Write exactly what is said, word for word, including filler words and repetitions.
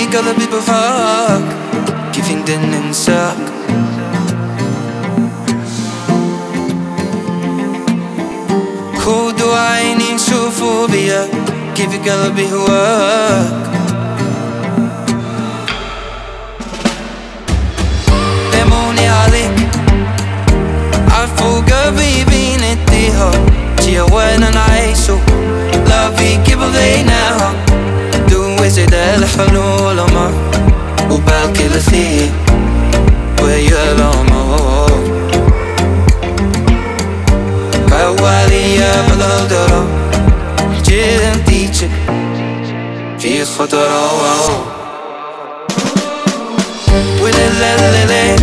قلبي بهاك كيف نقدر ننساك. خود وعيني نشوفوا بيا كيف قلبي هواك. لموني عليك عفو قلبي بين اتهام جي وانا نعيشو لا فيكي بغيناها دو زيد الحلول ما وبالكي لثيه ويا الأمور كوالية بالهدرة جيم ديجك في خطرة ولا لا لا لا